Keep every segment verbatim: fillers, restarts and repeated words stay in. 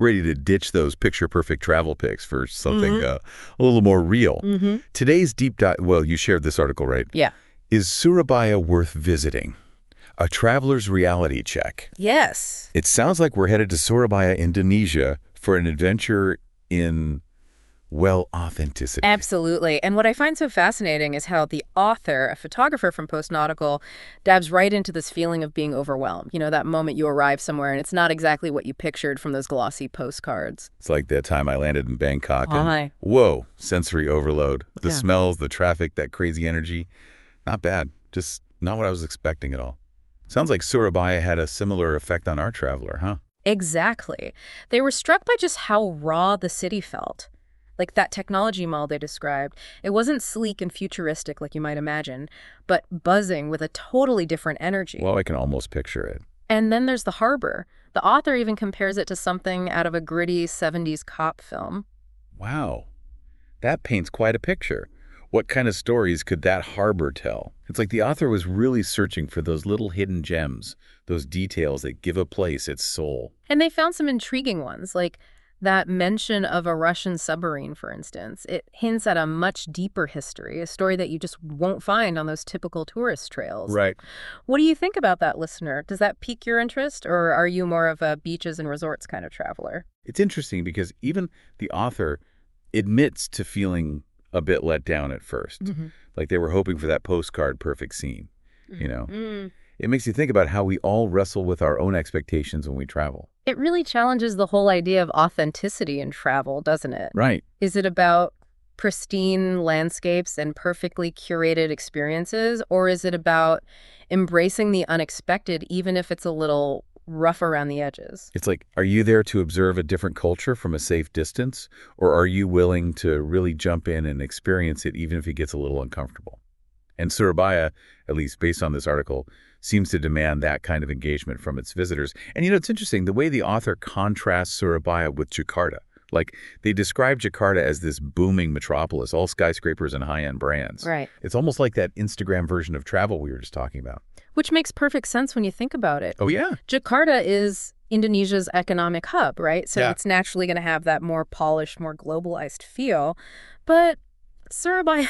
ready to ditch those picture-perfect travel pics for something Mm-hmm. uh, a little more real. Mm-hmm. Today's deep dive, well, you shared this article, right? Yeah. Is Surabaya worth visiting? A traveler's reality check. Yes. It sounds like we're headed to Surabaya, Indonesia for an adventure in, well, authenticity. Absolutely. And what I find so fascinating is how the author, a photographer from Postnautical, dabs right into this feeling of being overwhelmed. You know, that moment you arrive somewhere and it's not exactly what you pictured from those glossy postcards. It's like that time I landed in Bangkok and, Hi. whoa, sensory overload. The Yeah. smells, the traffic, that crazy energy. Not bad. Just not what I was expecting at all. Sounds like Surabaya had a similar effect on our traveler, huh? Exactly. They were struck by just how raw the city felt. Like that technology mall they described. It wasn't sleek and futuristic like you might imagine, but buzzing with a totally different energy. Well, I can almost picture it. And then there's the harbor. The author even compares it to something out of a gritty seventies cop film. Wow. That paints quite a picture. What kind of stories could that harbor tell? It's like the author was really searching for those little hidden gems, those details that give a place its soul. And they found some intriguing ones, like that mention of a Russian submarine, for instance. It hints at a much deeper history, a story that you just won't find on those typical tourist trails. Right. What do you think about that, listener? Does that pique your interest, or are you more of a beaches and resorts kind of traveler? It's interesting because even the author admits to feeling a bit let down at first. Mm-hmm. Like they were hoping for that postcard perfect scene, you know? Mm. It makes you think about how we all wrestle with our own expectations when we travel. It really challenges the whole idea of authenticity in travel, doesn't it? Right. Is it about pristine landscapes and perfectly curated experiences, or is it about embracing the unexpected, even if it's a little rough around the edges? It's like, are you there to observe a different culture from a safe distance, or are you willing to really jump in and experience it even if it gets a little uncomfortable? And Surabaya, at least based on this article, seems to demand that kind of engagement from its visitors. And you know, it's interesting, the way the author contrasts Surabaya with Jakarta. Like, they describe Jakarta as this booming metropolis, all skyscrapers and high-end brands. Right. It's almost like that Instagram version of travel we were just talking about. Which makes perfect sense when you think about it. Oh, yeah? Jakarta is Indonesia's economic hub, right? So Yeah. it's naturally going to have that more polished, more globalized feel. But Surabaya,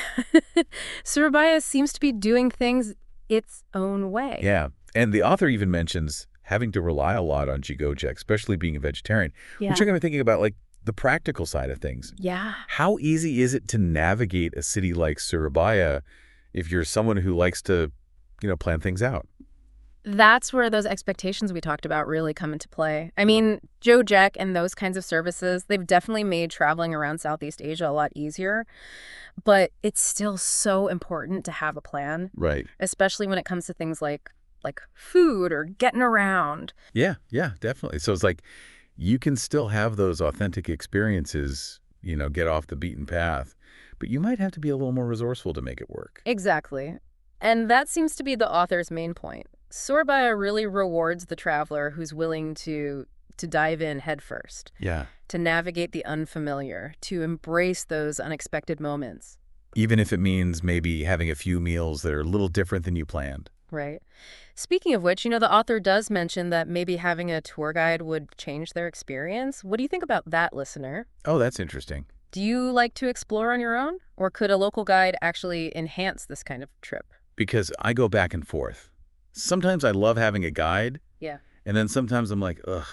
Surabaya seems to be doing things its own way. Yeah. And the author even mentions having to rely a lot on Gojek, especially being a vegetarian, Yeah. which I'm kind of thinking about, like, the practical side of things. Yeah. How easy is it to navigate a city like Surabaya if you're someone who likes to, you know, plan things out? That's where those expectations we talked about really come into play. I mean, Gojek and those kinds of services, they've definitely made traveling around Southeast Asia a lot easier. But it's still so important to have a plan, Right. especially when it comes to things like like food or getting around. Yeah, yeah, definitely. So it's like you can still have those authentic experiences, you know, get off the beaten path, but you might have to be a little more resourceful to make it work. Exactly. And that seems to be the author's main point. Surabaya really rewards the traveler who's willing to to dive in headfirst, Yeah. to navigate the unfamiliar, to embrace those unexpected moments, Even if it means maybe having a few meals that are a little different than you planned. right? Speaking of which, you know, the author does mention that maybe having a tour guide would change their experience. What do you think about that, listener? Oh, that's interesting. Do you like to explore on your own? Or could a local guide actually enhance this kind of trip? Because I go back and forth. Sometimes I love having a guide, Yeah. and then sometimes I'm like, ugh,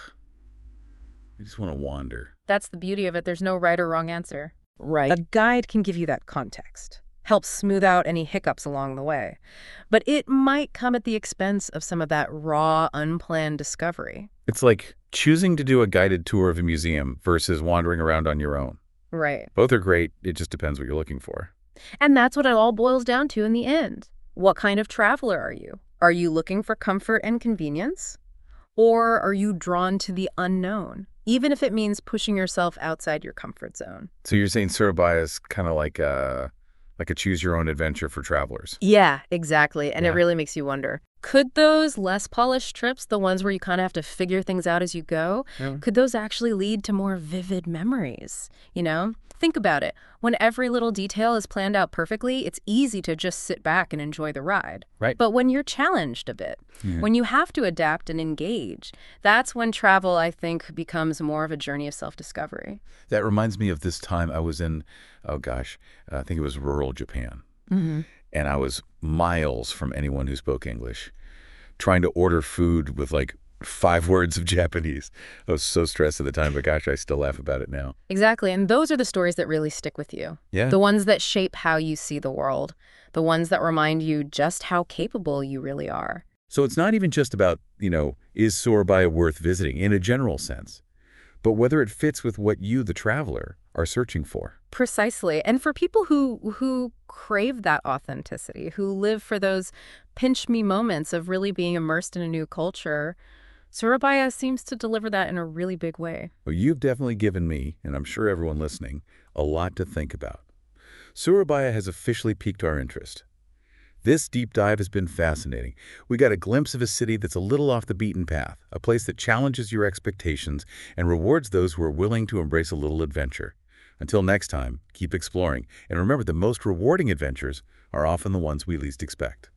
I just want to wander. That's the beauty of it. There's no right or wrong answer. Right. A guide can give you that context, help smooth out any hiccups along the way. But it might come at the expense of some of that raw, unplanned discovery. It's like choosing to do a guided tour of a museum versus wandering around on your own. Right. Both are great. It just depends what you're looking for. And that's what it all boils down to in the end. What kind of traveler are you? Are you looking for comfort and convenience? Or are you drawn to the unknown, even if it means pushing yourself outside your comfort zone? So you're saying Surabaya is kind of like a, like a choose-your-own adventure for travelers. Yeah, exactly. And Yeah. it really makes you wonder, Could those less polished trips, the ones where you kind of have to figure things out as you go, Yeah. could those actually lead to more vivid memories? You know? Think about it. When every little detail is planned out perfectly, it's easy to just sit back and enjoy the ride. Right. But when you're challenged a bit, Yeah. when you have to adapt and engage, that's when travel, I think, becomes more of a journey of self-discovery. That reminds me of this time I was in, oh gosh, uh, I think it was rural Japan. Mm-hmm. And I was miles from anyone who spoke English, trying to order food with like five words of Japanese. I was so stressed at the time, but gosh, I still laugh about it now. Exactly. And those are the stories that really stick with you. Yeah. The ones that shape how you see the world. The ones that remind you just how capable you really are. So it's not even just about, you know, is Surabaya worth visiting in a general sense, but whether it fits with what you, the traveler, are searching for. Precisely. And for people who who crave that authenticity, who live for those pinch-me moments of really being immersed in a new culture, Surabaya seems to deliver that in a really big way. Well, you've definitely given me, and I'm sure everyone listening, a lot to think about. Surabaya has officially piqued our interest. This deep dive has been fascinating. We got a glimpse of a city that's a little off the beaten path, a place that challenges your expectations and rewards those who are willing to embrace a little adventure. Until next time, keep exploring, and remember the most rewarding adventures are often the ones we least expect.